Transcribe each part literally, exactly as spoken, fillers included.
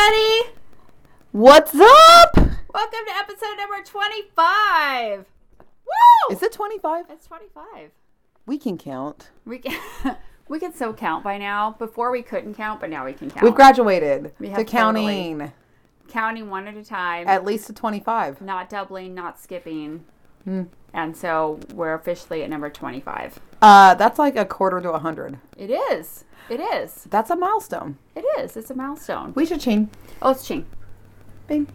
everybody! What's up? Welcome to episode number twenty-five. Woo! Is it twenty-five? It's twenty-five. We can count. We can we can so count by now. Before we couldn't count, but now we can count. We've graduated We to have counting totally. Counting one at a time. at least to twenty-five. Not doubling, not skipping. Mm. And so we're officially at number twenty-five. Uh, that's like a quarter to a hundred. It is. It is. That's a milestone. It is. It's a milestone. We should ching. Oh, it's ching. Bing.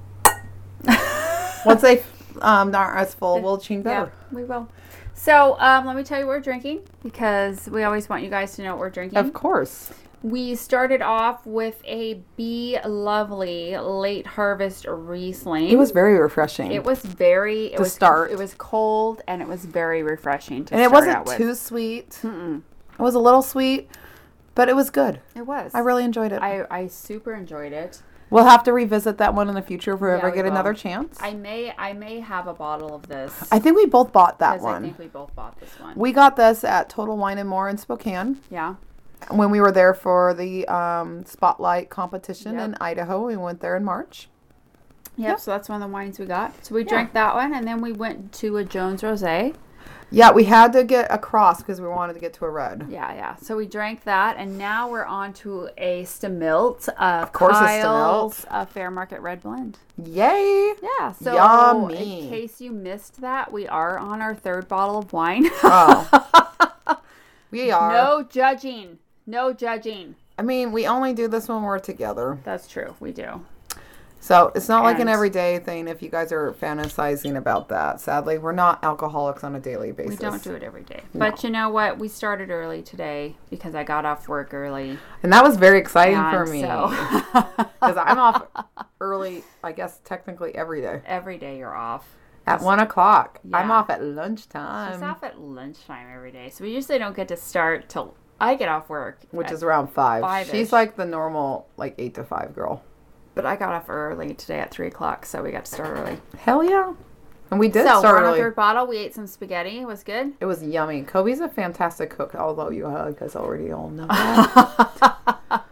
Once they um not as full, we'll ching better. Yeah, we will. So um, let me tell you what we're drinking, because we always want you guys to know what we're drinking. Of course. We started off with a Be Lovely Late Harvest Riesling. It was very refreshing. It was very it To was start. It was cold and it was very refreshing to and it start wasn't out with. too sweet. Mm-mm. It was a little sweet, but it was good. It was. I really enjoyed it. I, I super enjoyed it. We'll have to revisit that one in the future if we Yeah, ever we get will. another chance. I may I may have a bottle of this. I think we both bought that because one. I think we both bought this one. We got this at Total Wine and More in Spokane. Yeah. When we were there for the um, Spotlight competition Yep. in Idaho. We went there in March. Yep, Yep. so that's one of the wines we got. So we Yeah. drank that one, and then we went to a Jones Rosé. Yeah, we had to get across because we wanted to get to a red. Yeah, yeah. So we drank that, and now we're on to a Stamilt of, Of course, a Kyle's uh, Fair Market Red Blend. Yay! Yeah, so Yummy. in case you missed that, we are on our third bottle of wine. Oh. We are. No judging. No judging. I mean, we only do this when we're together. That's true. We do. So it's not like an And- everyday thing if you guys are fantasizing about that. Sadly, we're not alcoholics on a daily basis. We don't do it every day. No. But you know what? We started early today because I got off work early. And that was very exciting And for me. so- Because I'm off early, I guess, technically every day. Every day you're off. At one o'clock. I'm Yeah. off at lunchtime. She's off at lunchtime every day. So we usually don't get to start till I get off work. Which at- is around five. five-ish. She's like the normal, like eight to five girl. But I got off early today at three o'clock, so we got to start early. Hell yeah. And we did so start we're on our early. third bottle. We ate some spaghetti. It was good. It was yummy. Kobe's a fantastic cook, although you uh, guys already all know that.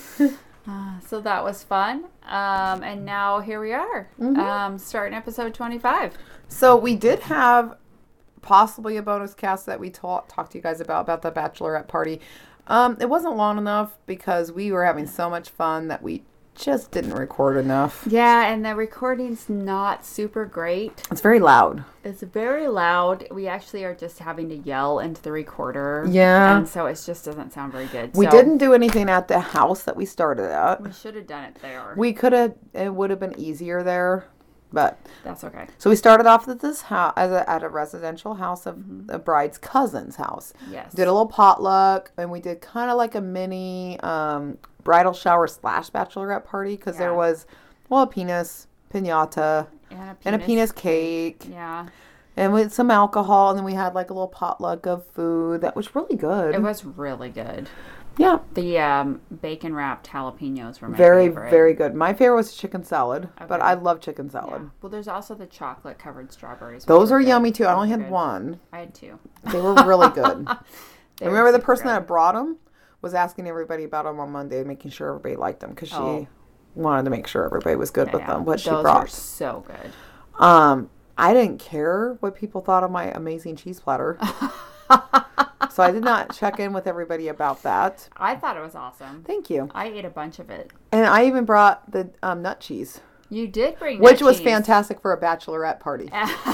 Uh, so that was fun. Um, and now here we are, Mhm. um, starting episode twenty-five. So we did have possibly a bonus cast that we ta- talked to you guys about, about the bachelorette party. Um, it wasn't long enough because we were having so much fun that we just didn't record enough. Yeah, and the recording's not super great. It's very loud. It's very loud. We actually are just having to yell into the recorder. Yeah. And so it just doesn't sound very good. We So didn't do anything at the house that we started at. We should have done it there. We could have, it would have been easier there, but That's okay. so we started off at this house as a, at a residential house of the bride's cousin's house. Yes. Did a little potluck, and we did kind of like a mini um, bridal shower slash bachelorette party because there Yeah. was, well, a penis, pinata, And a penis, and a penis cake, Yeah. and with some alcohol, and then we had like a little potluck of food that was really good. It was really good. Yeah, The um, bacon wrapped jalapenos were my very favorite. very good. My favorite was chicken salad, but Okay. I love chicken Yeah. salad. Well, there's also the chocolate covered strawberries. which Those were are good. yummy too. I Those only were had good. one. I had two. They were really good. They I were remember the super person good. that brought them was asking everybody about them on Monday, making sure everybody liked them because she Oh. wanted to make sure everybody was good Yeah, with yeah. them. What she Those were brought. so good. Um, I didn't care what people thought of my amazing cheese platter, so I did not check in with everybody about that. I thought it was awesome. Thank you. I ate a bunch of it. And I even brought the um, nut cheese, You did bring which nut was cheese. fantastic for a bachelorette party.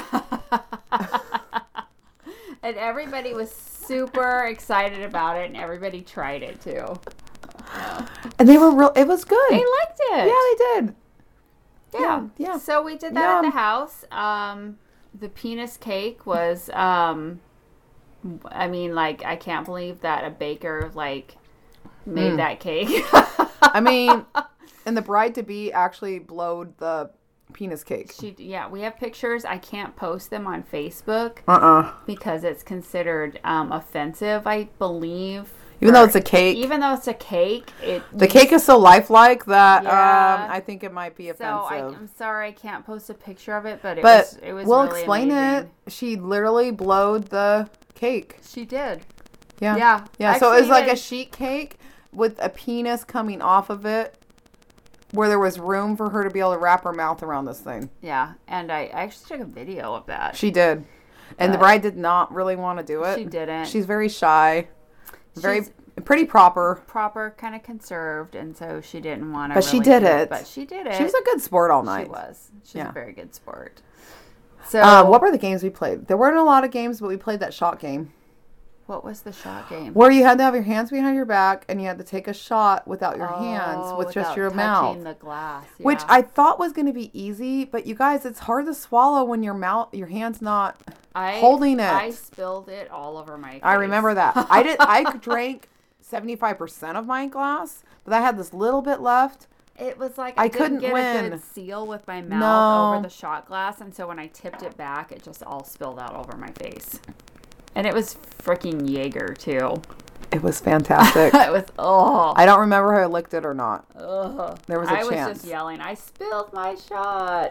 And everybody was super excited about it, and everybody tried it too. And they were real. It was good. They liked it. Yeah, they did. Yeah. Yeah, yeah. So we did that at Yum. the house. Um, the penis cake was, um, I mean, like, I can't believe that a baker, like, made Mm. that cake. I mean, and the bride to be actually blowed the penis cake. she, yeah, we have pictures. I can't post them on Facebook Uh uh because it's considered um, offensive, I believe. Even for- though it's a cake. Even though it's a cake, it The cake is so lifelike that Yeah. um, I think it might be So offensive. I, I'm sorry I can't post a picture of it, but it but was it was we'll really explain amazing. it. She literally blowed the cake. She did. Yeah. Yeah. Yeah. So it was Actually, like a even- sheet cake with a penis coming off of it. where there was room for her to be able to wrap her mouth around this thing. Yeah, and I, I actually took a video of that. She did. And the bride did not really want to do it. She didn't. She's very shy. Very She's pretty proper. proper, kind of conserved, and so she didn't want to. But really she did do it. But she did it. She was a good sport all night. She was. She's Yeah. a very good sport. So, Uh, what were the games we played? There weren't a lot of games, but we played that shot game. what was the shot game? Where you had to have your hands behind your back and you had to take a shot without your hands, Oh, with just without your touching mouth. the glass, Which yeah. I thought was going to be easy, but you guys, it's hard to swallow when your mouth, your hand's not I, holding it. I spilled it all over my face. I remember that. I did. I drank seventy-five percent of my glass, but I had this little bit left. It was like I I, didn't couldn't get a win. good seal with my mouth No. over the shot glass, and so when I tipped it back, it just all spilled out over my face. And it was freaking Jaeger too. It was fantastic. It was oh, I don't remember if I licked it or not. ugh. There was a I was chance. just yelling, "I spilled my shot!"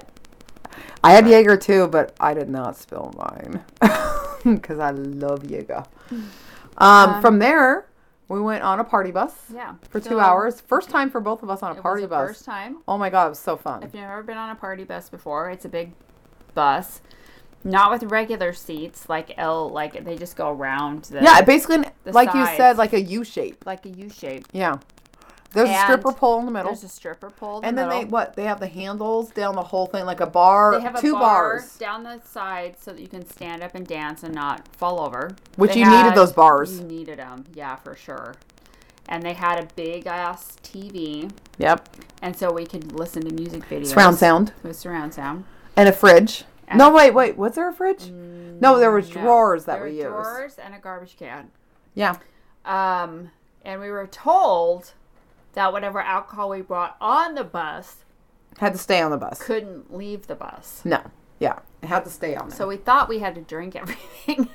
I had Jaeger too, but I did not spill mine because I love Jaeger. Um, Um, from there, we went on a party bus Yeah, for two so hours. First time for both of us on a It party was the bus. first time. Oh my god, it was so fun. If you've never been on a party bus before, it's a big bus, not with regular seats like L, like they just go around. The, Yeah, basically, the like you sides. said, like a U shape. like a U shape. Yeah. There's a And stripper pole in the middle. There's a stripper pole. In And the then they, middle. what, they have the handles down the whole thing, like a bar, They have a two bar bars. down the side so that you can stand up and dance and not fall over. Which They you needed had- those bars. You needed them, yeah, for sure. And they had a big ass T V, Yep. and so we could listen to music videos. Surround sound. With surround sound. And a fridge. And no, a- wait, wait. Was there a fridge? No, there was No, drawers that there we were used. drawers and a garbage can. Yeah. Um, and we were told that whatever alcohol we brought on the bus Had to stay on the bus. couldn't leave the bus. No. Yeah. It had to stay on there. So we thought we had to drink everything.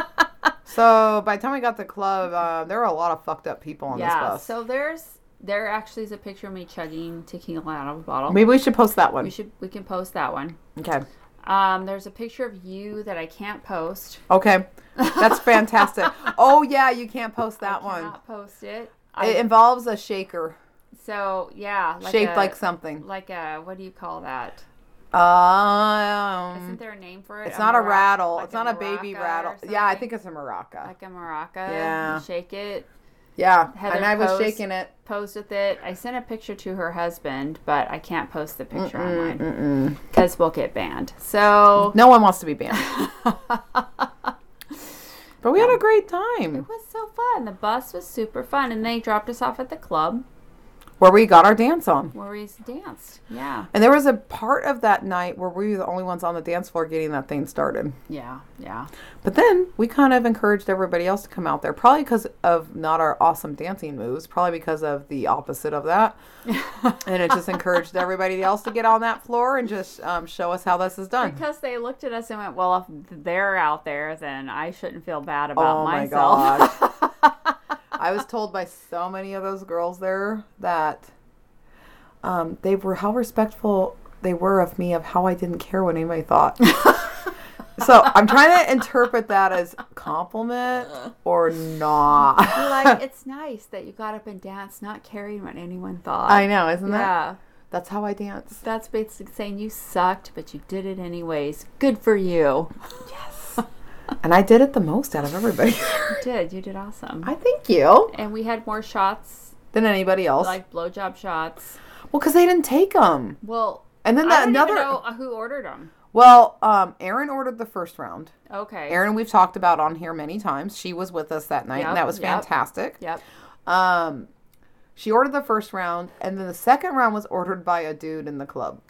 So by the time we got to the club, uh, there were a lot of fucked up people on yeah. this bus. So there's there actually is a picture of me chugging tequila out of a bottle. Maybe we should post that one. We should we can post that one. Okay. Um, there's a picture of you that I can't post. Okay. That's fantastic. Oh, yeah, you can't post that I one. cannot post it. It I, involves a shaker so yeah, like shaped a, like something. like a what do you call that? Um, Isn't there a name for it? it's not a marac- rattle. like it's not a baby maraca rattle. or Yeah, I something? think it's a maraca. Like a maraca. Yeah. You shake it. Yeah, Heather and I was post- shaking it. Post with it. I sent a picture to her husband, but I can't post the picture Mm-mm, online mm-mm. because we'll get banned. So No one wants to be banned. But we had a great it time was so fun. The bus was super fun, and they dropped us off at the club where we got our dance on. where we danced. Yeah, And there was a part of that night where we were the only ones on the dance floor getting that thing started. yeah, yeah. But then we kind of encouraged everybody else to come out there, probably because of not our awesome dancing moves, probably because of the opposite of that. And it just encouraged everybody else to get on that floor and just um, show us how this is done. Because they looked at us and went, "Well, if they're out there, then I shouldn't feel bad about Oh my myself." gosh. I was told by so many of those girls there that um, they were how respectful they were of me, of how I didn't care what anybody thought. So I'm trying to interpret that as compliment or not. You're like, it's nice that you got up and danced, not caring what anyone thought. I know, isn't that? Yeah. That's how I dance. That's basically saying you sucked, but you did it anyways. Good for you. Yes. And I did it the most out of everybody. You did. You did awesome. I thank you. And we had more shots, Than anybody else. like blowjob shots. Well, because they didn't take them. Well, And then I that don't another. even know who ordered them. Well, um, Erin ordered the first round. Okay. Erin, we've talked about on here many times. She was with us that night, Yep, and that was yep. fantastic. Yep. Um, she ordered the first round, and then the second round was ordered by a dude in the club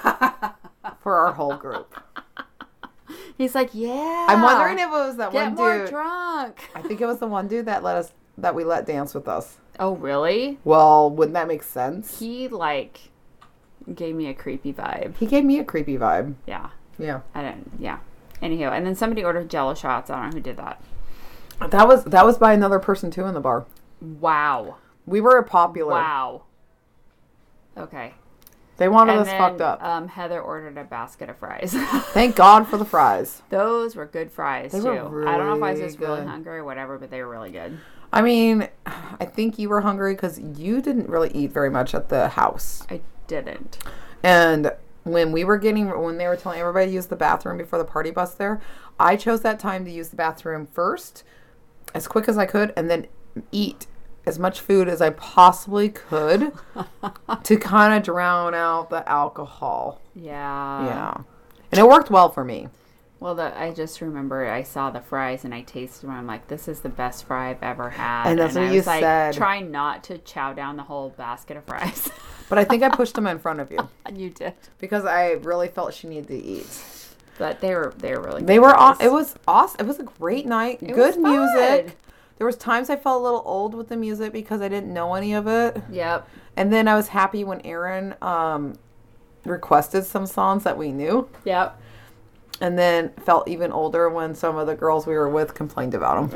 for our whole group. He's like, yeah. I'm wondering if it was that Get one more dude. drunk. I think it was the one dude that let us that we let dance with us. Oh, really? Well, wouldn't that make sense? He like gave me a creepy vibe. He gave me a creepy vibe. Yeah. Yeah, I don't. Yeah. Anywho, and then somebody ordered Jello shots. I don't know who did that. that was that was by another person too in the bar. Wow. We were popular. Wow. Okay. They wanted And us then, fucked up. Um, Heather ordered a basket of fries. Thank God for the fries. Those were good fries They too. were I don't know if I was really just really good. hungry or whatever, but they were really good. I mean, I think you were hungry because you didn't really eat very much at the house. I didn't. And when we were getting, when they were telling everybody to use the bathroom before the party bus there, I chose that time to use the bathroom first, as quick as I could, and then eat as much food as I possibly could to kind of drown out the alcohol. Yeah. Yeah. And it worked well for me. Well, the, I just remember I saw the fries and I tasted them. I'm like, this is the best fry I've ever had. And that's and what I you was like, said. Try not to chow down the whole basket of fries. But I think I pushed them in front of you. You did. Because I really felt she needed to eat. But they were they were really good They were fries. aw- it was awesome. It was a great night. It Good was fun. music. There was times I felt a little old with the music because I didn't know any of it. Yep. And then I was happy when Aaron um, requested some songs that we knew. Yep. And then felt even older when some of the girls we were with complained about them.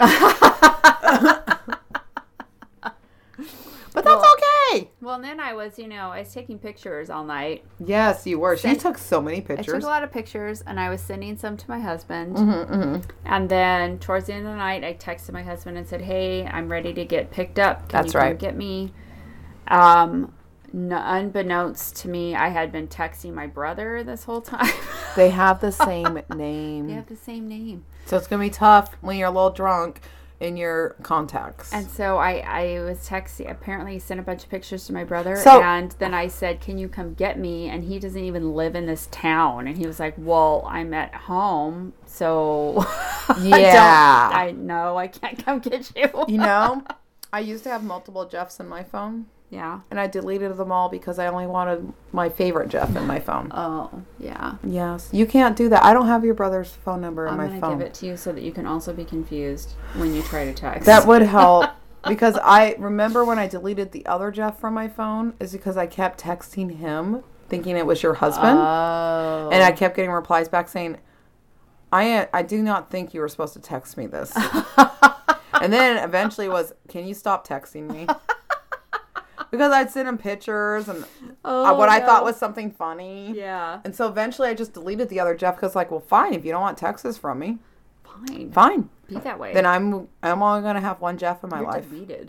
But that's Well, okay. Well, and then I was, you know, I was taking pictures all night. Yes, you were. She Sent- took so many I pictures. took a lot of pictures, and I was sending some to my husband. Mm-hmm, mm-hmm. And then towards the end of the night, I texted my husband and said, "Hey, I'm ready to get picked up. Can That's you come right. get me?" Um, n- unbeknownst to me, I had been texting my brother this whole time. They have the same name. They have the same name. So it's going to be tough when you're a little drunk in your contacts. And so I, I was texting. Apparently, he sent a bunch of pictures to my brother. So- and then I said, "Can you come get me?" And he doesn't even live in this town. And he was like, "Well, I'm at home. So Yeah. I, don't, I know I can't come get you." You know, I used to have multiple Jeffs in my phone. Yeah. And I deleted them all because I only wanted my favorite Jeff in my phone. Oh, yeah. Yes. You can't do that. I don't have your brother's phone number in I'm my going to phone. give it to you so that you can also be confused when you try to text. That would help. Because I remember when I deleted the other Jeff from my phone is because I kept texting him thinking it was your husband. Oh. And I kept getting replies back saying, I I do not think you were supposed to text me this. And then eventually was, can you stop texting me? Because I'd send him pictures and oh, uh, what I no. thought was something funny. Yeah. And so eventually I just deleted the other Jeff because like, well, fine. If you don't want texts from me, Fine. fine. Be that way. Then I'm I'm only going to have one Jeff in my You're life. deleted.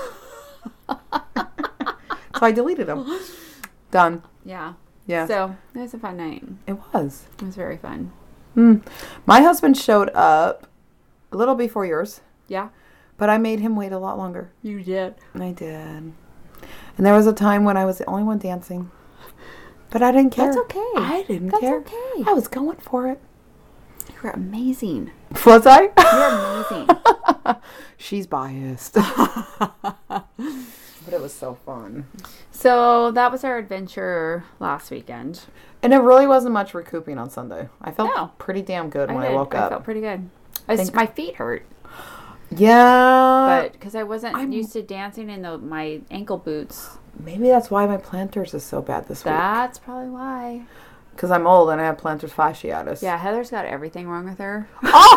So I deleted him. Done. Yeah. Yeah. So, it was a fun night. It was. It was very fun. Mm. My husband showed up a little before yours, Yeah. but I made him wait a lot longer. You did. I did. And there was a time when I was the only one dancing. But I didn't care. That's okay. I didn't That's care. okay. I was going for it. You're amazing. Was I? You're amazing. She's biased. But it was so fun. So, that was our adventure last weekend. And it really wasn't much recouping on Sunday. I felt No. pretty damn good when I, did. woke I up. felt pretty good. I was, Think- my feet hurt. Yeah. But because I wasn't I'm- used to dancing in the, my ankle boots. Maybe that's why my planters is so bad this week. That's probably why. Because I'm old and I have plantar fasciitis. Yeah, Heather's got everything wrong with her.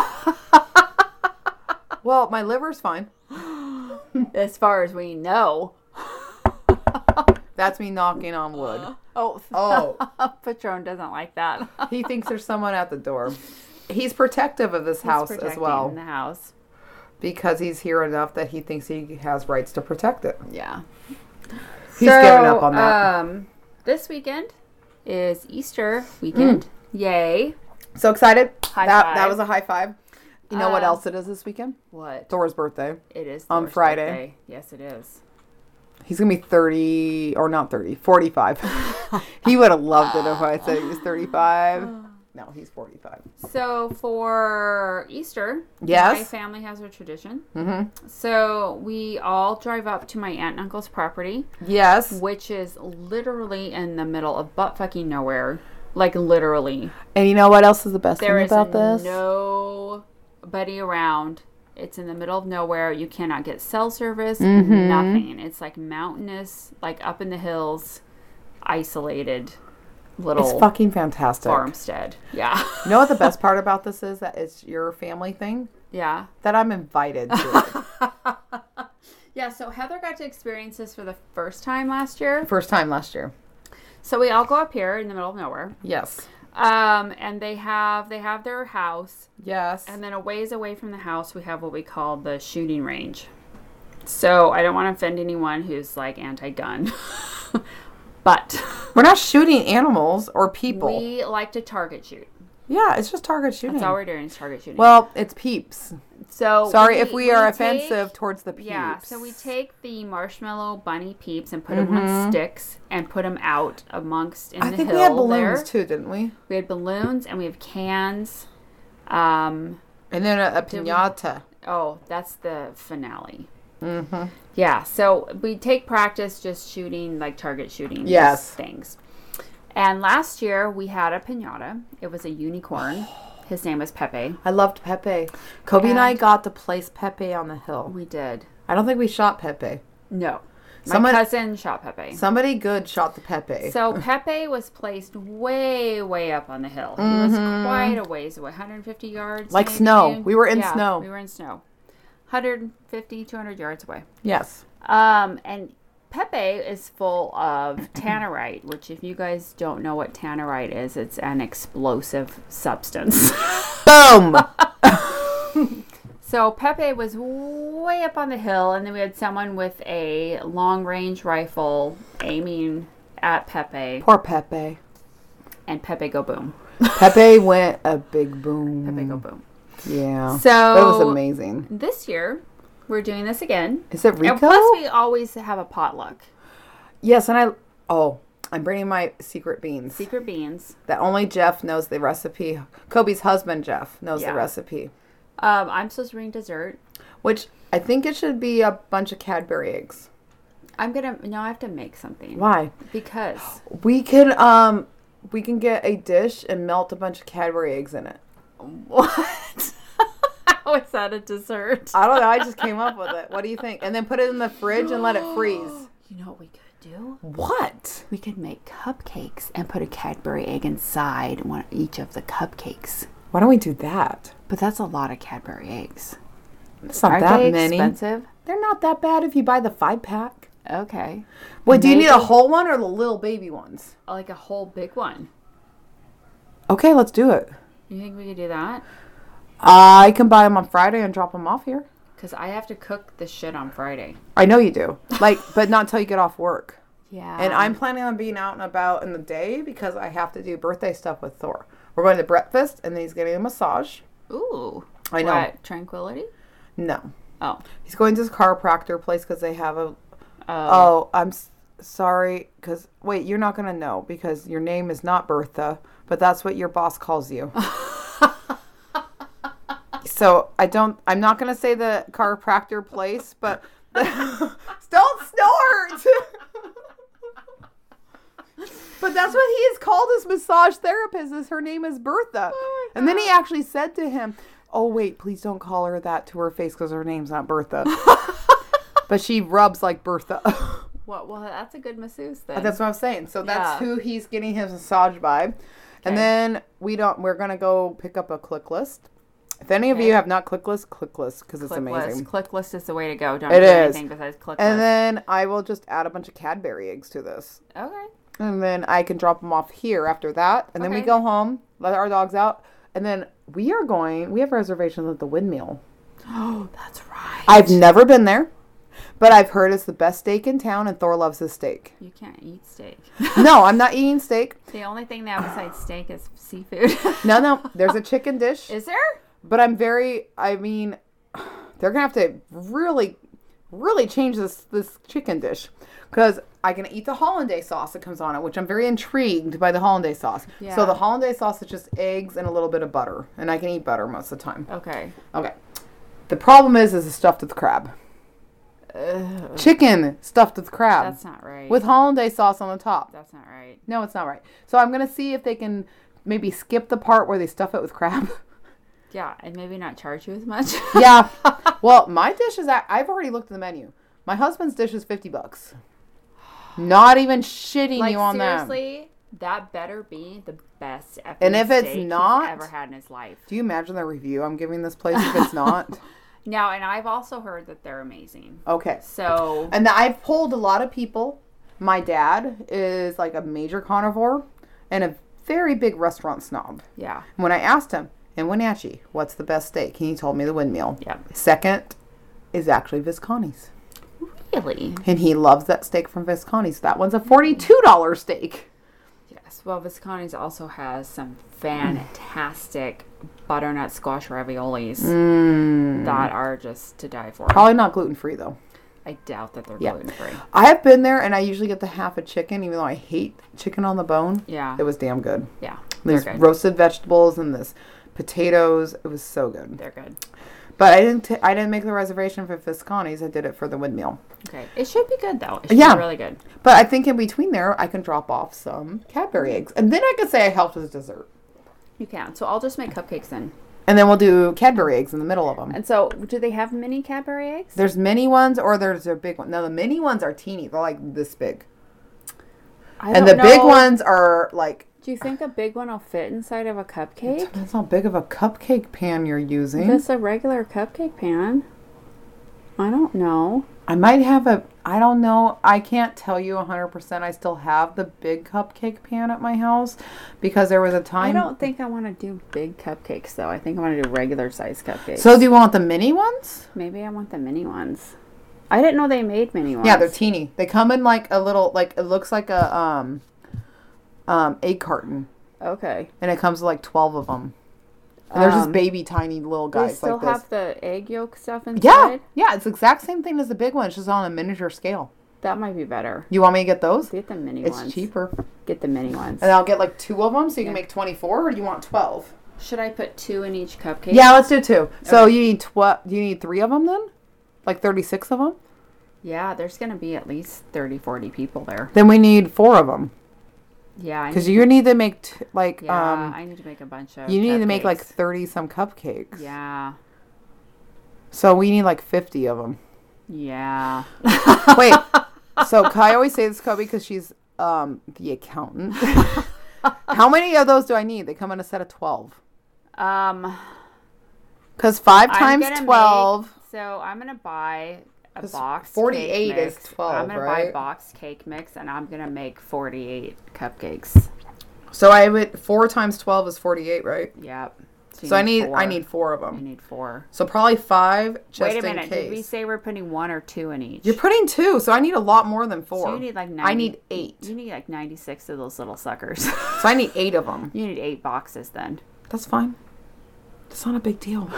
Well, my liver's fine. As far as we know. That's me knocking on wood. Oh. Oh. Patron doesn't like that. He thinks there's someone at the door. He's protective of this house He's as protecting well. the house. Because he's here enough that he thinks he has rights to protect it. Yeah. He's so, given up on that. Um, this weekend is Easter weekend. Mm. Yay. So excited. High that five. that was a high five. You know what Uh, else it is this weekend? What? Thor's birthday. It is on Thor's Friday. birthday. Yes, it is. He's going to be thirty, or not thirty, forty-five. He would have loved it if I said he was thirty-five. No, he's forty-five. So for Easter, Yes. my family has a tradition. Mm-hmm. So we all drive up to my aunt and uncle's property, Yes. which is literally in the middle of butt fucking nowhere. Like literally. And you know what else is the best There thing is about this? nobody around. It's in the middle of nowhere. You cannot get cell service. Mhm. Nothing. It's like mountainous, like up in the hills, isolated little It's fucking fantastic. farmstead. Yeah. You know what the best part about this is? That it's your family thing? Yeah. That I'm invited to it. Yeah, so Heather got to experience this for the first time last year. First time last year. So we all go up here in the middle of nowhere. Yes. Um, and they have they have their house. Yes. And then a ways away from the house, we have what we call the shooting range. So I don't want to offend anyone who's like anti-gun. But we're not shooting animals or people. we like to target shoot. Yeah, it's just target shooting. That's all we're doing is target shooting. Well, it's peeps. So Sorry we, if we, are take, offensive towards the peeps. Yeah, so we take the marshmallow bunny peeps and put them on sticks and put them out amongst in I the think hill we had balloons there. too, didn't we? We had balloons and we have cans. Um, And then a, a piñata. oh, that's the finale. Mm-hmm. Yeah, so we take practice just shooting, like target shooting Yes. things. And last year we had a piñata. It was a unicorn. His name was Pepe. I loved Pepe. Kobe and, And- I got to place Pepe on the hill. We did. I don't think we shot Pepe. No. My Someone- cousin shot Pepe. Somebody good shot the Pepe. So Pepe was placed way, way up on the hill. He Mm-hmm. was quite a ways away, one hundred fifty yards. Like maybe. snow. We were in Yeah, snow. We were in snow. one hundred fifty, two hundred yards away. Yes. Um, and Pepe is full of tannerite, which if you guys don't know what tannerite is, it's an explosive substance. Boom! So Pepe was way up on the hill, and then we had someone with a long-range rifle aiming at Pepe, Poor Pepe. and Pepe go boom. Pepe went a big boom. Pepe go boom. Yeah. So That was amazing. this year, we're doing this again. Is it Rico? And plus, we always have a potluck. Yes, and I... Oh, I'm bringing my secret beans. Secret beans. That only Jeff knows the recipe. Kobe's husband, Jeff, knows Yeah. the recipe. Um, I'm supposed to bring dessert. Which I think it should be a bunch of Cadbury eggs. I'm gonna no, I have to make something. Why? Because We can um we can get a dish and melt a bunch of Cadbury eggs in it. what? How is that a dessert? I don't know. I just came up with it. What do you think? And then put it in the fridge and let it freeze. You know what we could do? What? We could make cupcakes and put a Cadbury egg inside one each of the cupcakes. Why don't we do that? But that's a lot of Cadbury eggs. It's not Aren't that they many. expensive? They're not that bad if you buy the five pack. Okay. Wait, do you need a Maybe- whole one or the little baby ones? Like a whole big one. Okay, let's do it. You think we could do that? I can buy them on Friday and drop them off here. Because I have to cook this shit on Friday. I know you do. Like, but not until you get off work. Yeah. And I'm planning on being out and about in the day because I have to do birthday stuff with Thor. We're going to breakfast and then he's getting a massage. Ooh. I know. What, Tranquility? No. Oh. He's going to his chiropractor place because they have a... Oh. Oh, I'm s- sorry. Because, wait, you're not going to know because your name is not Bertha, but that's what your boss calls you. So I don't... I'm not going to say the chiropractor place, but... Don't snort! But that's what he has called his massage therapist. Is her name is Bertha. Oh my And then he God. actually said to him, "Oh wait, please don't call her that to her face because her name's not Bertha." But she rubs like Bertha. What? Well, that's a good masseuse then. That's what I'm saying. So that's Yeah. who he's getting his massage by. Okay. And then we don't. We're gonna go pick up a click list. If any of Okay. you have not click list, click list because it's Click amazing. list. Click list is the way to go. Don't It do is. anything besides click And list. then I will just add a bunch of Cadbury eggs to this. Okay. And then I can drop them off here after that. And then we Okay. go home, let our dogs out. And then we are going, we have reservations at the Windmill. Oh, that's right. I've never been there, but I've heard it's the best steak in town and Thor loves his steak. You can't eat steak. No, I'm not eating steak. The only thing they have besides steak is seafood. No, no, there's a chicken dish. Is there? But I'm very, I mean, they're going to have to really, really change this, this chicken dish. Because I can eat the hollandaise sauce that comes on it, which I'm very intrigued by the hollandaise sauce. Yeah. So the hollandaise sauce is just eggs and a little bit of butter. And I can eat butter most of the time. Okay. Okay. The problem is, is it's stuffed with crab. Ugh, Chicken stuffed with crab. that's not right. With hollandaise sauce on the top. That's not right. No, it's not right. So I'm going to see if they can maybe skip the part where they stuff it with crab. Yeah, and maybe not charge you as much. Yeah. Well, my dish is, at, I've already looked at the menu. My husband's dish is fifty bucks. Not even shitting Like you on that. seriously, that better be the best effing And if it's steak he's not- ever had in his life. Do you imagine the review I'm giving this place if it's not? Now, and I've also heard that they're amazing. Okay. So And I've polled a lot of people. My dad is like a major carnivore and a very big restaurant snob. yeah, When I asked him, in Wenatchee, what's the best steak? He told me the Windmill. yeah. Second is actually Visconti's. Really? And he loves that steak from Visconti's. That one's a forty-two dollars steak. Yes. Well, Visconti's also has some fantastic butternut squash raviolis Mm. that are just to die for. Probably not gluten-free, though. I doubt that they're Yeah. gluten-free. I have been there, and I usually get the half a chicken, even though I hate chicken on the bone. Yeah. It was damn good. Yeah. They're These good. roasted vegetables and this potatoes. It was so good. They're good. But I didn't. T- I didn't make the reservation for Visconti's. I did it for the windmill. Okay. It should be good, though. It should Yeah. be really good. But I think in between there, I can drop off some Cadbury eggs, and then I could say I helped with dessert. You can. So I'll just make cupcakes then. And then we'll do Cadbury eggs in the middle of them. And so, do they have mini Cadbury eggs? There's mini ones or there's a big one. Now the mini ones are teeny. They're like this big. I And don't the big know. ones are like. Do you think a big one will fit inside of a cupcake? That's not big of a cupcake pan you're using. That's a regular cupcake pan. I don't know. I might have a. I don't know. I can't tell you one hundred percent. I still have the big cupcake pan at my house because there was a I time. don't think I want to do big cupcakes, though. I think I want to do regular size cupcakes. So do you want the mini ones? Maybe I want the mini ones. I didn't know they made mini ones. Yeah, they're teeny. They come in like a little, like it looks like a um, um, egg carton, Okay. and it comes with like twelve of them. And there's Um, just baby tiny little They guys still like this. have the egg yolk stuff inside? Yeah, yeah, it's the exact same thing as the big one. It's just on a miniature scale. That might be better. You want me to get those? Get the mini It's ones. cheaper, Get the mini ones. and I'll get like two of them, so you can Yeah. make twenty-four, or do you want twelve? Should I put two in each cupcake? Yeah, let's do two. So Okay. you need twelve. Do you need three of them then? Like thirty-six of them? Yeah, there's going to be at least thirty, forty people there. Then we need four of them Yeah. I because need you need to make t- to- like Yeah, um. I need to make a bunch of You need to make like cupcakes. thirty some cupcakes. Yeah. So we need like fifty of them. Yeah. Wait. So I always say this, Kobe, because she's um the accountant. How many of those do I need? They come in a set of twelve. Um, Because five I'm times gonna twelve. make- so I'm going to buy a 'Cause box forty-eight cake is mix. twelve, I'm going to buy right? a box cake mix, and I'm going to make forty-eight cupcakes. So I would four times twelve is forty-eight, right? Yep. you So I need four. I need four of I them. need four. So probably five just Wait a in minute. case. Did we say we're putting one or two in each? You're putting two, so I need a lot more than four. So you need like ninety, I need eight. You need like ninety-six of those little suckers. So I need eight of them. You need eight boxes then. That's fine. That's not a big deal.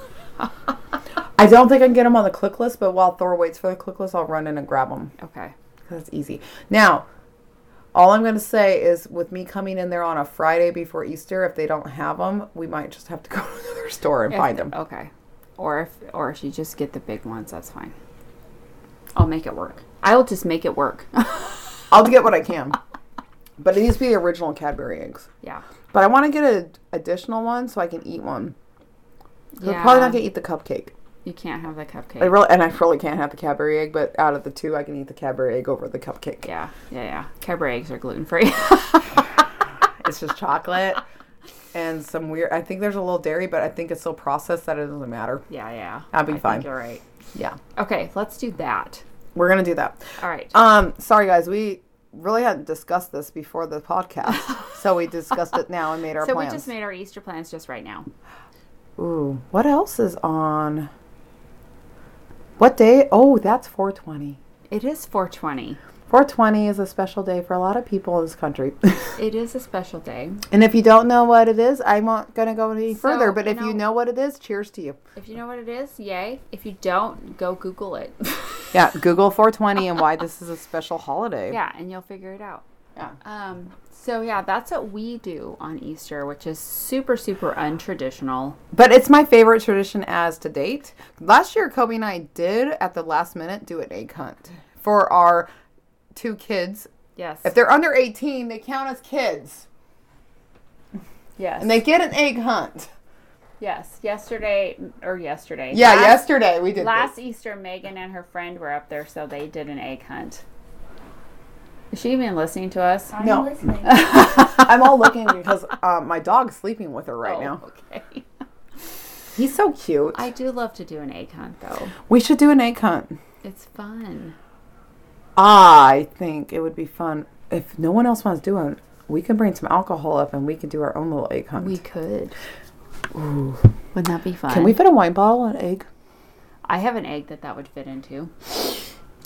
I don't think I can get them on the click list, but while Thor waits for the click list, I'll run in and grab them. Okay. Because it's easy. Now, all I'm going to say is with me coming in there on a Friday before Easter, if they don't have them, we might just have to go to another store and If find the- them. Okay. Or if or if you just get the big ones, that's fine. I'll make it work. I'll just make it work. I'll get what I can. But it needs to be the original Cadbury eggs. Yeah. But I want to get an additional one so I can eat one. Yeah. I'm probably not going to eat the cupcake. You can't have the cupcake. I really, and I really can't have the Cadbury egg, but out of the two, I can eat the Cadbury egg over the cupcake. Yeah, yeah, yeah. Cadbury eggs are gluten free. It's just chocolate and some weird. I think there's a little dairy, but I think it's so processed that it doesn't matter. yeah, yeah. I'll be I fine. Think you're right. Yeah, Okay, let's do that. we're gonna do that. All right. Um, sorry guys, we really hadn't discussed this before the podcast, so we discussed it now and made our so plans. we just made our Easter plans just right now. Ooh, what else is on? What day? Oh, that's four twenty. It is four twenty. four twenty is a special day for a lot of people in this country. It is a special day. And if you don't know what it is, I'm not going to go any So, further. But you if you know- know what it is, cheers to you. If you know what it is, yay. If you don't, go Google it. Yeah, Google four twenty and why this is a special holiday. Yeah, and you'll figure it out. Yeah. Um, so yeah, that's what we do on Easter, which is super, super untraditional. But it's my favorite tradition as to date. Last year, Kobe and I did, at the last minute, do an egg hunt for our two kids. Yes. If they're under eighteen, they count as kids. yes. And they get an egg hunt. yes. Yesterday or yesterday. Yeah, Last- yesterday we did Last this. Easter, Megan and her friend were up there, so they did an egg hunt. Is she even listening to us? I'm No. listening. I'm all looking because um, my dog's sleeping with her right Oh, now. Okay. He's so cute. I do love to do an egg hunt, though. We should do an egg hunt. It's fun. I think it would be fun. If no one else wants to do it, we can bring some alcohol up and we can do our own little egg hunt. We could. Ooh. Wouldn't that be fun? Can we fit a wine bottle and egg? I have an egg that that would fit into.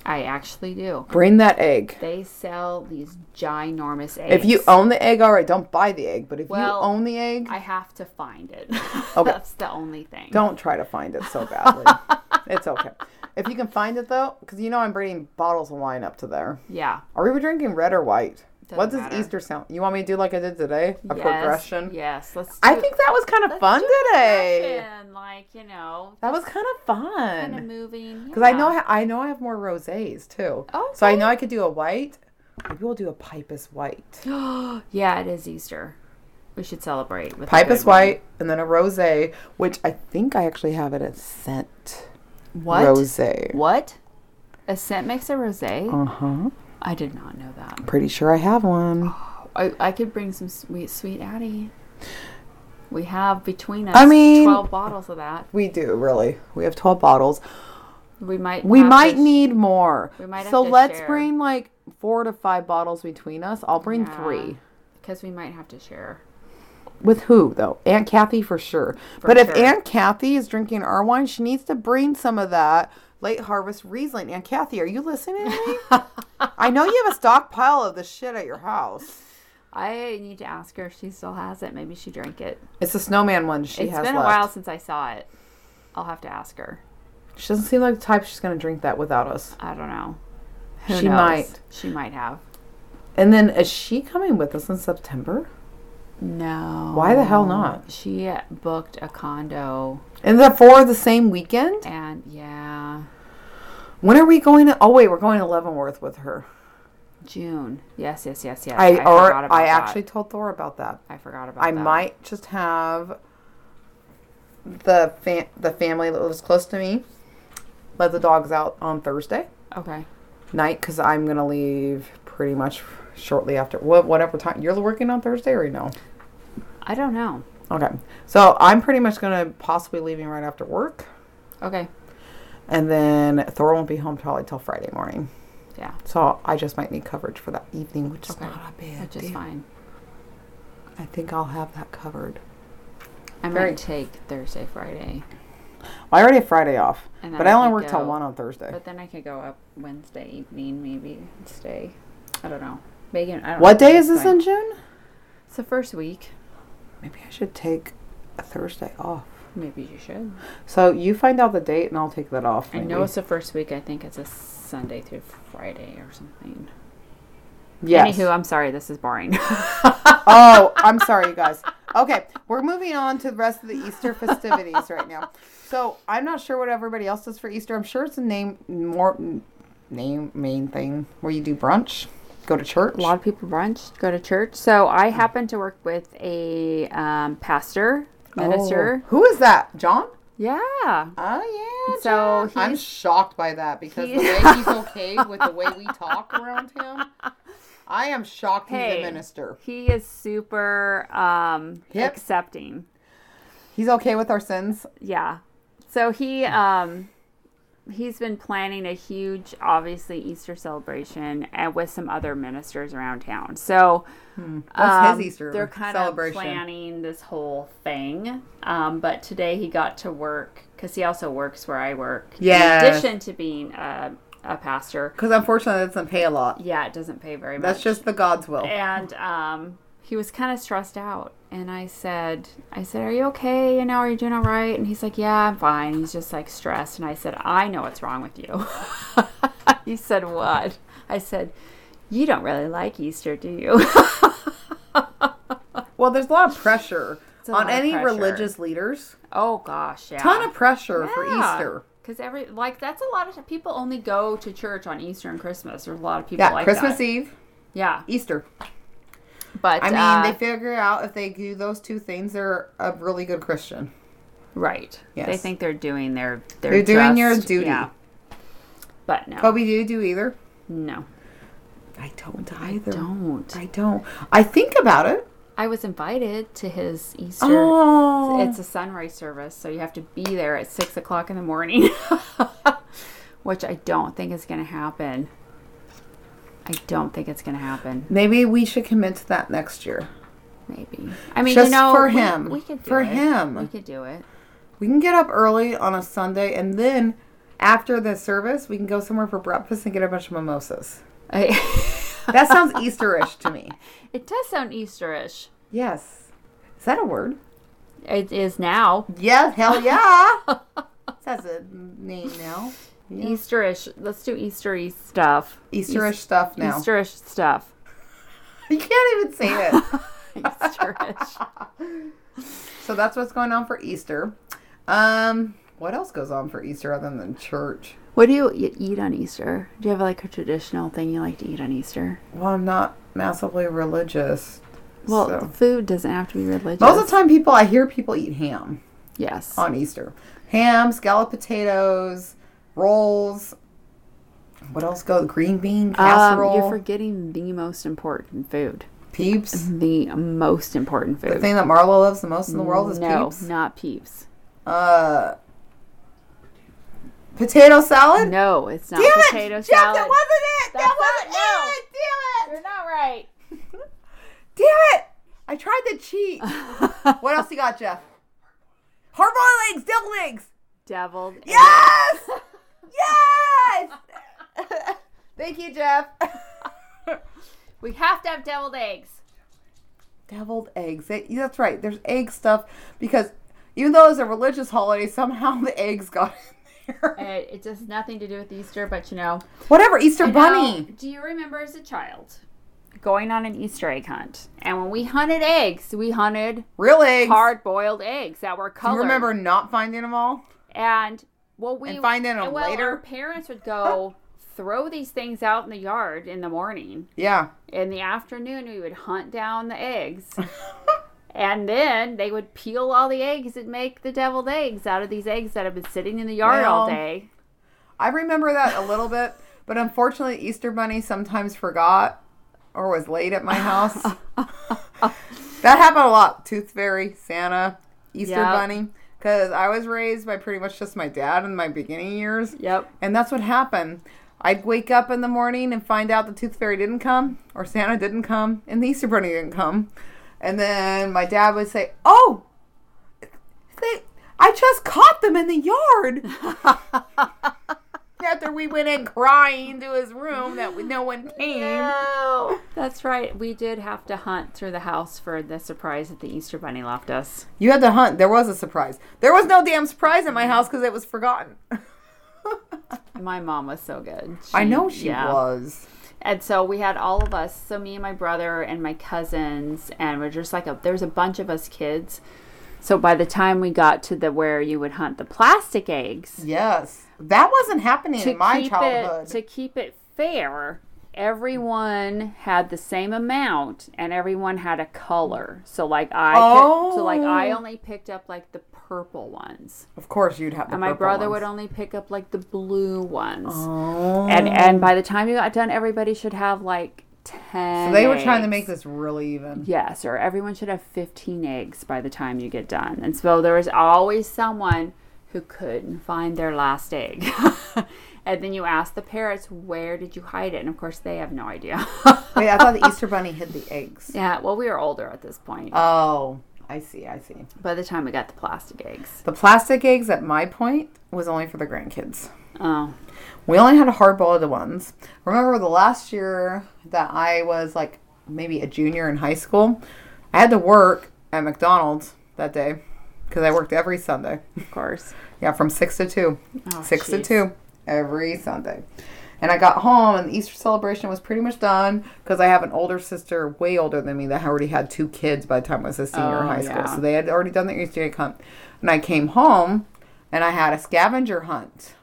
I actually do. Bring that egg. They sell these ginormous eggs. If you own the egg, all right, don't buy the egg. But if Well, you own the egg, I have to find it. Okay. That's the only thing. don't try to find it so badly. It's okay. If you can find it, though, because you know I'm bringing bottles of wine up to there. Yeah. Are we drinking red or white? Doesn't what does matter. Easter sound? You want me to do like I did today? A Yes, progression? Yes. Let's do I think that was kind of let's fun do today. progression, Like, you know. That was kind of Kind of fun. moving. Because I know I, ha- I know I have more rosés too. Oh. So I know I could do a white. Maybe we'll do a Pipus white. Yeah, it is Easter. We should celebrate with a Pipus good one. white and then a rosé, which I think I actually have it as scent. What? Rosé. What? A scent makes a rosé? Uh-huh. I did not know that. Pretty sure I have one. I, I could bring some sweet, sweet Addie. We have between us I mean- twelve bottles of that. We do, really. We have twelve bottles. We might We have might to sh- need more. We might have so to let's share. bring like four to five bottles between us. I'll bring Yeah. three. Because we might have to share. With who, though? Aunt Kathy for sure. For but if sure. Aunt Kathy is drinking our wine, she needs to bring some of that late harvest Riesling. Aunt Kathy, are you listening to me? I know you have a stockpile of this shit at your house. I need to ask her if she still has it. Maybe she drank it. It's the snowman one she It's has been left. a while since I saw it. I'll have to ask her. She doesn't seem like the type she's going to drink that without us. I don't know. Who She knows? might. She might have. And then is she coming with us in September? No. Why the hell not? She booked a condo And the for the same weekend? and yeah, When are we going to? Oh wait, we're going to Leavenworth with her. June. Yes, yes, yes, yes. I, or forgot about I that. actually told Thor about that. I forgot about I that. might just have the fa- the family that lives close to me let the dogs out on Thursday Okay. night because I'm gonna leave pretty much shortly after what whatever time you're working on Thursday or no? I don't know. Okay, so I'm pretty much gonna possibly leaving right after work, Okay. and then Thor won't be home probably till Friday morning. Yeah. So I just might need coverage for that evening, which is Okay. not a big Which is deal. fine. I think I'll have that covered. I Very- might take Thursday, Friday. I already have Friday off, And then but I I only could work till go- one on Thursday. But then I could go up Wednesday evening, maybe and stay. I don't know. Megan, I don't What know. day is this Fine. in June? It's the first week. Maybe I should take a Thursday off. Maybe you should. So you find out the date and I'll take that off. I maybe. know it's the first week. I think it's a Sunday through Friday or something. Yes. Anywho, I'm sorry. This is boring. Oh, I'm sorry, you guys. Okay, we're moving on to the rest of the Easter festivities right now. So I'm not sure what everybody else does for Easter. I'm sure it's a name more name main thing where you do brunch, go to church. A lot of people brunch, go to church. So I happen to work with a um, pastor, minister. Oh. Who is that? John? Yeah. Oh yeah. So John. I'm he's- shocked by that because he- the way he's okay with the way we talk around him. I am shocked he's Hey. a minister. He is super um, Hip. accepting. He's okay with our sins. Yeah. So he um he's been planning a huge, obviously, Easter celebration and with some other ministers around town. So What's um, his Easter they're kind celebration? of planning this whole thing. Um, but today he got to work because he also works where I work. Yes. In addition to being a, a pastor. Because unfortunately, it doesn't pay a lot. Yeah, it doesn't pay very much. That's just the God's will. And um, he was kind of stressed out. And I said, I said, are you okay? You know, are you doing all right? And he's like, yeah, I'm fine. He's just like stressed. And I said, I know what's wrong with you. He said, what? I said, you don't really like Easter, do you? Well, there's a lot of pressure a on lot of any pressure. religious leaders. Oh gosh, yeah. Ton of pressure for Yeah. Easter. Because every like that's a lot of people only go to church on Easter and Christmas. There's a lot of people Yeah, like Christmas that. Eve, Yeah, Easter. but I mean, uh, they figure out if they do those two things, they're a really good Christian. right. Yes. They think they're doing their their They're doing your just- duty. Yeah. But no, But we do do either. no, I don't either. don't. I don't. I think about it. I was invited to his Easter. Oh. It's a sunrise service, so you have to be there at six o'clock in the morning, which I don't think is going to happen. I don't think it's going to happen. Maybe we should commit to that next year. Maybe. I mean, Just you know, for we, him. we could do For it. him. We could do it. We can get up early on a Sunday and then after the service, we can go somewhere for breakfast and get a bunch of mimosas. I, That sounds Easterish to me. it does sound Easterish. Yes. Is that a word? It is now. Yeah, hell yeah. That's a name now. Yeah. Easterish. Let's do Eastery stuff. Easterish East- stuff now. Easterish stuff. You can't even say it. Easterish. So that's what's going on for Easter. Um, what else goes on for Easter other than church? What do you e- eat on Easter? Do you have like a traditional thing you like to eat on Easter? Well, I'm not massively religious. Well, so. food doesn't have to be religious. Most of the time, people I hear people eat ham Yes. on Easter. Ham, scalloped potatoes, rolls. What else goes? Green bean casserole. Um, you're forgetting the most important food. Peeps. The most important food. The thing that Marlo loves the most in the world is no, peeps. not peeps. Uh, potato salad. No, it's not Damn potato it, Jeff, salad. that wasn't it. That's that wasn't not- no. it. Damn it. You're not right. Damn it. I tried to cheat. What else you got, Jeff? Hard-boiled eggs, deviled eggs. Deviled. Yes. Yes. Thank you, Jeff. We have to have deviled eggs. Deviled eggs. They- That's right. There's egg stuff because even though it's a religious holiday, somehow the eggs got in there. It, it has nothing to do with Easter, but you know. Whatever. Easter I know- bunny. Do you remember as a child going on an Easter egg hunt? And when we hunted eggs, we hunted Real eggs. hard-boiled eggs that were Do colored. you remember not finding them all? And well, we And finding them well, later? Our parents would go throw these things out in the yard in the morning. Yeah. In the afternoon, we would hunt down the eggs. And then they would peel all the eggs and make the deviled eggs out of these eggs that have been sitting in the yard all Well, day. I remember that a little bit, but unfortunately, Easter Bunny sometimes forgot or was late at my house. That happened a lot. Tooth Fairy, Santa, Easter Yep. Bunny. Because I was raised by pretty much just my dad in my beginning years. Yep. And that's what happened. I'd wake up in the morning and find out the Tooth Fairy didn't come, or Santa didn't come, and the Easter Bunny didn't come. And then my dad would say, oh, they, I just caught them in the yard. After we went in crying to his room that no one came. No. That's right. We did have to hunt through the house for the surprise that the Easter Bunny left us. You had to hunt. There was a surprise. There was no damn surprise in my house because it was forgotten. My mom was so good. I know she yeah. was. And so we had all of us, so me and my brother and my cousins, and we're just like, a, there's a bunch of us kids. So by the time we got to the where you would hunt the plastic eggs, Yes. That wasn't happening to in my keep childhood. it to keep it fair, everyone had the same amount and everyone had a color. So like I could, so like I Oh. only picked up like the purple ones. Of course you'd have the And my purple brother ones. would only pick up like the blue ones. Oh. And and by the time you got done, everybody should have like ten. So they were trying to eggs. make this really even. Yes, or everyone should have fifteen eggs by the time you get done. And so there was always someone who couldn't find their last egg. And then you ask the parents, where did you hide it? And of course, they have no idea. Wait, I thought the Easter Bunny hid the eggs. Yeah, well, we were older at this point. Oh, I see, I see. By the time we got the plastic eggs. The plastic eggs at my point was only for the grandkids. Oh. We only had hard-boiled ones. Remember the last year that I was like maybe a junior in high school, I had to work at McDonald's that day because I worked every Sunday. Of course. Yeah, from six to two. Oh, six to jeez. two every Sunday. And I got home and the Easter celebration was pretty much done because I have an older sister, way older than me, that already had two kids by the time I was a senior in Oh, high school. yeah. So they had already done their Easter egg hunt. And I came home and I had a scavenger hunt.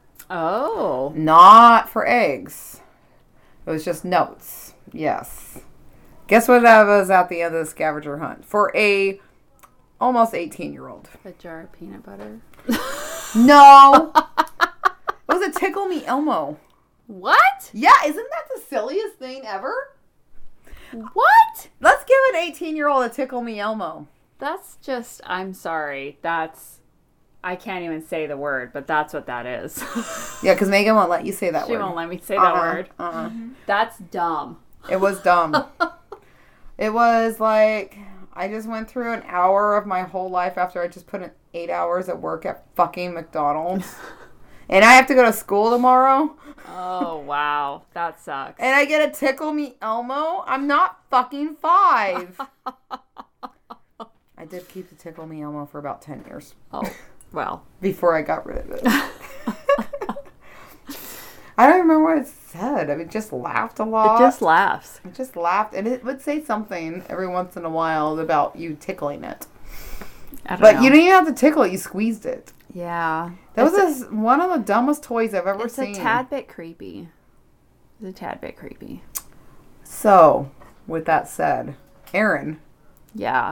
Oh. Not for eggs. It was just notes. Yes. Guess what that was at the end of the scavenger hunt? For a almost eighteen-year-old. A jar of peanut butter. No. It was a Tickle Me Elmo. What? Yeah, isn't that the silliest thing ever? What? Let's give an eighteen-year-old a Tickle Me Elmo. That's just, I'm sorry. That's, I can't even say the word, but that's what that is. Yeah, because Megan won't let you say that She word. won't let me say that Uh-uh, word. Uh-uh. That's dumb. It was dumb. It was like, I just went through an hour of my whole life after I just put in eight hours at work at fucking McDonald's. and I have to go to school tomorrow. Oh, wow. That sucks. And I get a Tickle Me Elmo. I'm not fucking five. I did keep the Tickle Me Elmo for about ten years. Oh, well. Before I got rid of it. I don't remember what it said. I mean, it just laughed a lot. It just laughs. It just laughed. And it would say something every once in a while about you tickling it. I don't But know. you didn't even have to tickle it. You squeezed it. Yeah. That was It's this, one of the dumbest toys I've ever It's seen. a tad bit creepy. It's a tad bit creepy. So, with that said, Erin, Yeah.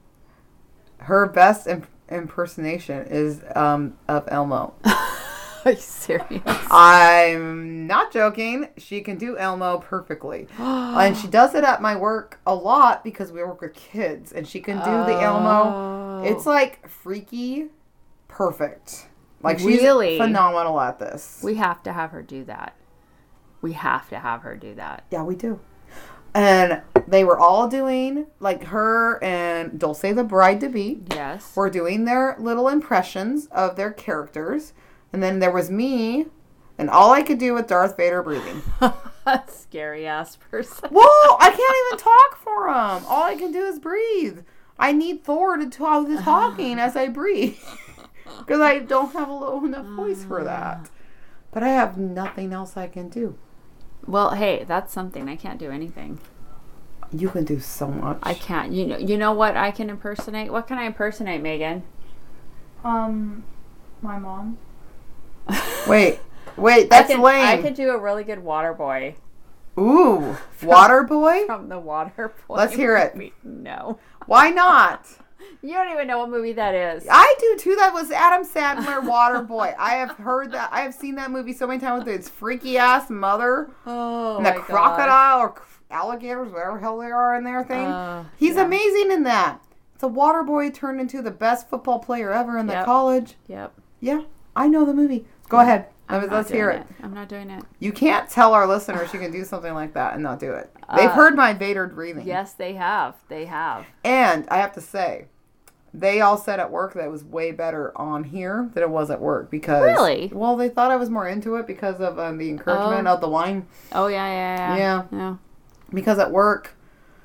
her best imp- impersonation is um, of Elmo. Are you serious? I'm not joking. She can do Elmo perfectly. And she does it at my work a lot because we work with kids. And she can do the Elmo. It's like freaky perfect. Like she's Really? phenomenal at this. We have to have her do that. We have to have her do that. Yeah, we do. And they were all doing, like her and Dulce the bride-to-be, Yes. were doing their little impressions of their characters. And then there was me, and all I could do with Darth Vader breathing. Scary ass person. Whoa, I can't even talk for him. All I can do is breathe. I need Thor to talk the talking as I breathe. Because I don't have a low enough voice for that. But I have nothing else I can do. Well, hey, that's something. I can't do anything. You can do so much. I can't. You know. You know what I can impersonate? What can I impersonate, Megan? Um, my mom. Wait, wait, that's I could, lame. I could do a really good water boy Ooh, Water Boy? from the Water Boy. Let's hear it. movie. No, Why not? you don't even know what movie that is. I do too. That was Adam Sandler, Water Boy. I have heard that. I have seen that movie so many times with its freaky ass mother Oh, and the my crocodile or alligators, whatever hell they are in their thing. Uh, He's yeah. amazing in that. It's a Water Boy turned into the best football player ever in the Yep. college. Yep. Yeah, I know the movie. Go ahead. I'm Let's, not let's hear doing it. I'm not doing it. You can't tell our listeners you can do something like that and not do it. They've Uh, heard my Vader breathing. Yes, they have. They have. And I have to say, they all said at work that it was way better on here than it was at work because Really? well, they thought I was more into it because of um, the encouragement Oh. of the wine. Oh yeah, yeah, yeah. Yeah. Yeah. Because at work,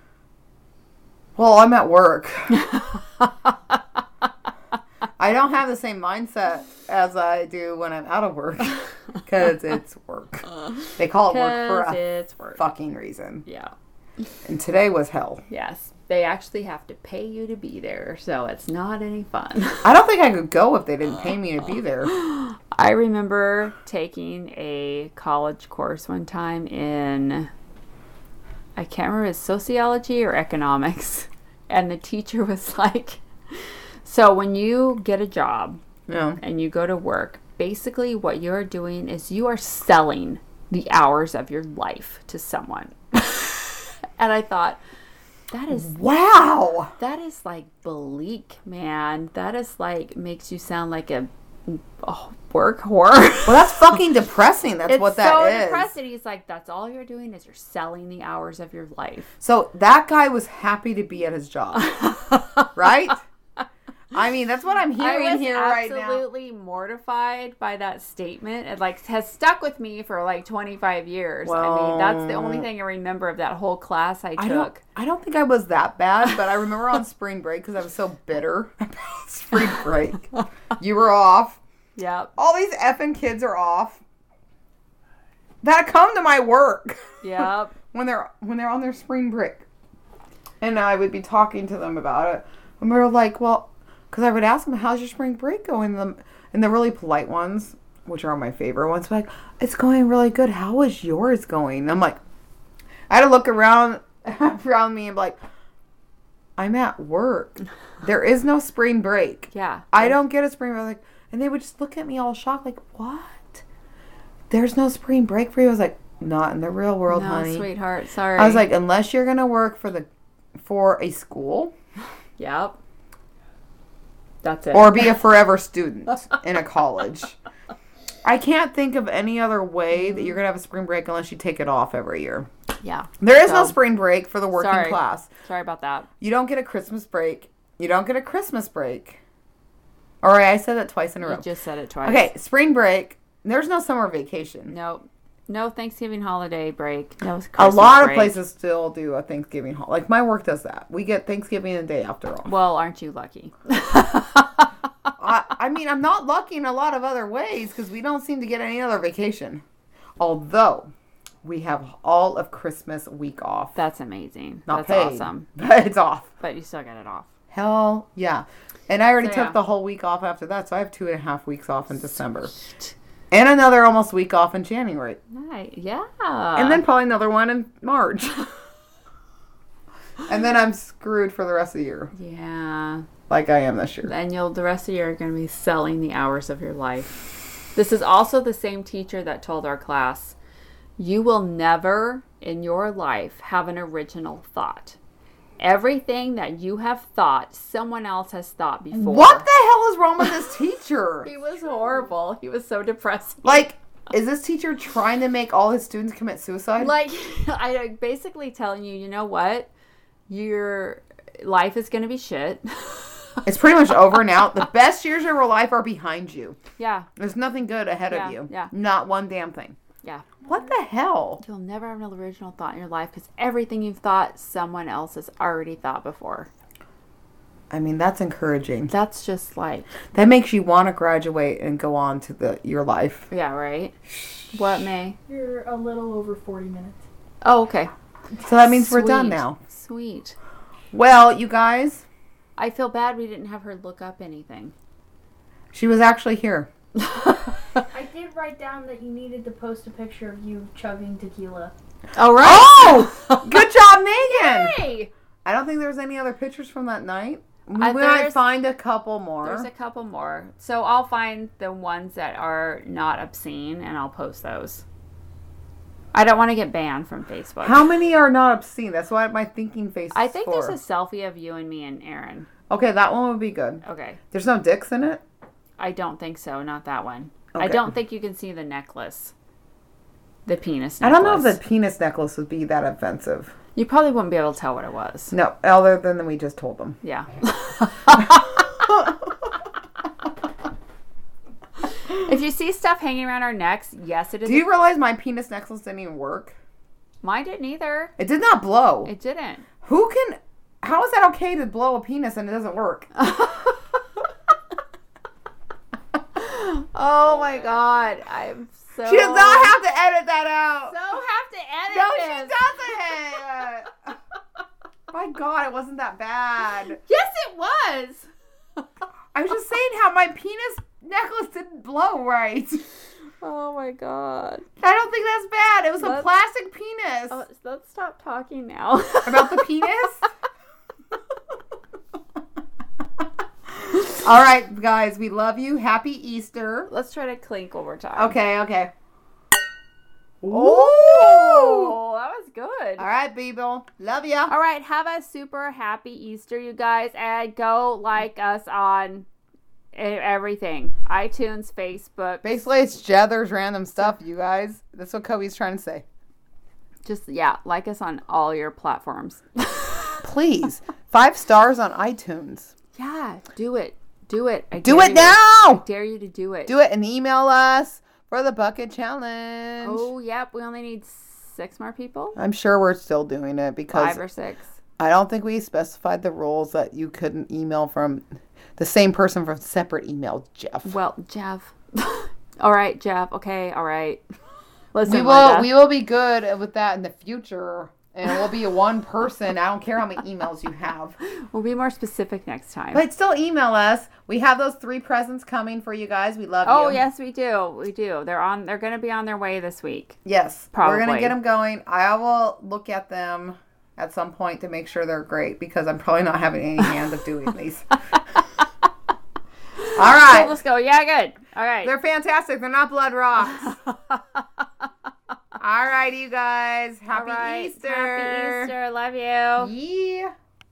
well, I'm at work. I don't have the same mindset as I do when I'm out of work because it's work. They call it work for 'Cause a it's work. fucking reason. Yeah. And today was hell. Yes. They actually have to pay you to be there, so it's not any fun. I don't think I could go if they didn't pay me to be there. I remember taking a college course one time in, I can't remember, if it's sociology or economics. And the teacher was like, so when you get a job Yeah. and you go to work, basically what you're doing is you are selling the hours of your life to someone. And I thought, that is Wow. that is like bleak, man. That is like makes you sound like a, a work whore. Well, that's fucking depressing. That's It's what that so is. depressing. He's like, that's all you're doing is you're selling the hours of your life. So that guy was happy to be at his job, right? I mean, that's what I'm hearing I was here right now. absolutely mortified by that statement. It like has stuck with me for like twenty-five years. I mean, that's the only thing I remember of that whole class I took. I don't, I don't think I was that bad, but I remember on spring break because I was so bitter about spring break. You were off. Yep. All these effing kids are off that come to my work Yep. when they're when they're on their spring break, and I would be talking to them about it, and we were like, well, because I would ask them, how's your spring break going? And the, and the really polite ones, which are my favorite ones, were like, it's going really good. How is yours going? And I'm like, I had to look around around me and be like, I'm at work. There is no spring break. Yeah. I don't get a spring break. Like, and they would just look at me all shocked, like, what? There's no spring break for you? I was like, not in the real world, No, honey. sweetheart. Sorry. I was like, unless you're gonna work for the for a school yep. That's it. or be a forever student in a college. I can't think of any other way that you're gonna have a spring break unless you take it off every year. yeah. There is no So- spring break for the working Sorry. class. Sorry about that. You don't get a Christmas break. You don't get a Christmas break. All right, I said that twice in a row. You just said it twice. Okay, spring break There's no summer vacation. No, no Thanksgiving holiday break. No Christmas A lot break. of places still do a Thanksgiving holiday. Like my work does that. We get Thanksgiving the day after off. Well, aren't you lucky? I, I mean, I'm not lucky in a lot of other ways because we don't seem to get any other vacation. Although we have all of Christmas week off. That's amazing. Not That's paid, awesome. but it's off. But you still get it off. Hell yeah. And I already So, took yeah. the whole week off after that, so I have two and a half weeks off in December. And another almost week off in January. Nice. Yeah. And then probably another one in March. And then I'm screwed for the rest of the year. Yeah. Like I am this year. And you'll the rest of the year are going to be selling the hours of your life. This is also the same teacher that told our class, you will never in your life have an original thought. Everything that you have thought, someone else has thought before. What the hell is wrong with this teacher? He was horrible. He was so depressing. Like, is this teacher trying to make all his students commit suicide? Like, I basically telling you, you know what? Your life is going to be shit. It's pretty much over now. The best years of your life are behind you. Yeah. There's nothing good ahead Yeah, of you. yeah. Not one damn thing. Yeah. What the hell? You'll never have an original thought in your life because everything you've thought, someone else has already thought before. I mean, that's encouraging. That's just like, That makes you want to graduate and go on to the your life. yeah, right? What, May? You're a little over forty minutes. Oh, okay. So that means we're done Sweet. now. Sweet. Well, you guys, I feel bad we didn't have her look up anything. she was actually here. I did write down that you needed to post a picture of you chugging tequila. All right. Oh! Good job, Megan! Hey! I don't think there was any other pictures from that night. We Uh, might there's- find a couple more. There's a couple more. So I'll find the ones that are not obscene and I'll post those. I don't want to get banned from Facebook. How many are not obscene? That's what my thinking face is I think for. there's a selfie of you and me and Aaron. Okay, that one would be good. Okay. There's no dicks in it? I don't think so. Not that one. I Okay. don't think you can see the necklace. The penis necklace. I don't know if the penis necklace would be that offensive. You probably wouldn't be able to tell what it was. No, other than we just told them. Yeah. If you see stuff hanging around our necks, yes, it is. Do you realize my penis necklace didn't even work? Mine didn't either. It did not blow. It didn't. Who can... How is that okay to blow a penis and it doesn't work? Oh my god. I'm so... She does not have to edit that out. So have to edit No, this. she doesn't. My God, it wasn't that bad. Yes, it was. I was just saying how my penis necklace didn't blow right. Oh my god. I don't think that's bad. It was a Let's- plastic penis. Oh, let's stop talking now. About the penis? All right, guys, we love you. Happy Easter. Let's try to clink one more time. Okay, okay. Oh, that was good. All right, people. Love ya. All right, have a super happy Easter, you guys, and go like us on e- everything. iTunes, Facebook. Basically, it's Jether's random stuff, you guys. That's what Kobe's trying to say. Just, yeah, like us on all your platforms. Please, five stars on iTunes. Yeah, do it. Do it. I Do dare it you. now. I dare you to do it. Do it and email us for the bucket challenge. Oh, yep. We only need six more people. I'm sure we're still doing it because Five or six. I don't think we specified the rules that you couldn't email from the same person from separate emails, Jeff. Well, Jeff. All right, Jeff. Okay. All right. Listen, we will Linda. we will be good with that in the future, and it will be one person. I don't care how many emails you have, We'll be more specific next time. but still email us. We have those three presents coming for you guys. We love oh you. yes, we do. We do. They're on. They're going to be on their way this week. Yes, we're Probably. gonna get them going. I will look at them at some point to make sure they're great because I'm probably not having any hand of doing these. All right, So let's go. Yeah, good. All right. they're fantastic. They're not blood rocks. All right, you guys. Happy All right. Easter. Happy Easter. Love you. Yeah.